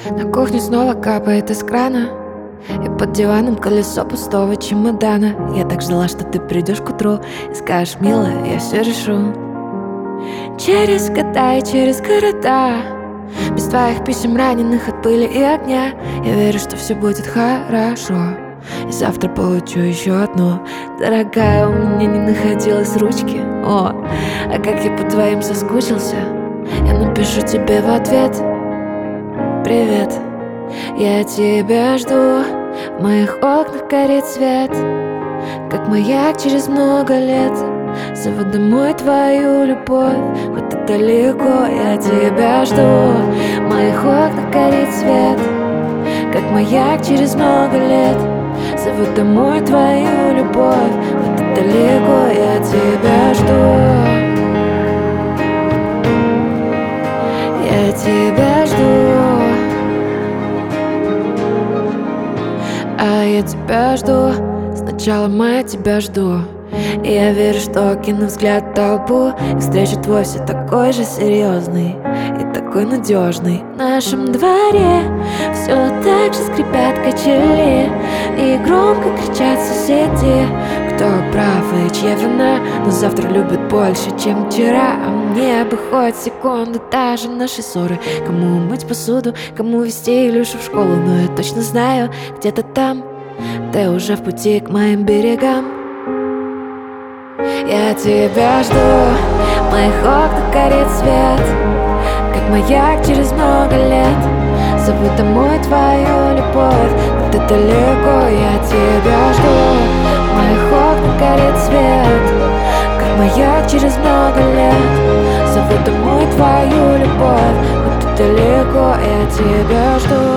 На кухне снова капает из крана, и под диваном колесо пустого чемодана. Я так ждала, что ты придешь к утру и скажешь: милая, я все решу. Через года и через города, без твоих писем, раненых от пыли и огня, я верю, что все будет хорошо. И завтра получу еще одну. Дорогая, у меня не находилось ручки. О, а как я по твоим соскучился. Я напишу тебе в ответ: привет, я тебя жду. В моих окнах горит свет, как маяк через много лет. Зову домой твою любовь, хоть и далеко, я тебя жду. В моих окнах горит свет, как маяк через много лет. Зову домой твою любовь, хоть и далеко, я тебя жду. Я тебя жду. А я тебя жду, сначала я тебя жду. И я верю, что кину взгляд в толпу и встречу твой все такой же серьезный и такой надежный. В нашем дворе все так же скрипят качели, и громко кричат соседи, кто прав и чья вина. Но завтра любят больше, чем вчера. А мне бы хоть секунду даже нашей ссоры. Кому мыть посуду, кому везти Илюшу в школу. Но я точно знаю, где-то там ты уже в пути к моим берегам. Я тебя жду, в моих окнах горит свет, как маяк через много лет. Зову домой твою любовь, где далеко, я тебя жду. В моих окнах горит свет, как маяк через много лет. Зову домой твою любовь, где далеко, я тебя жду.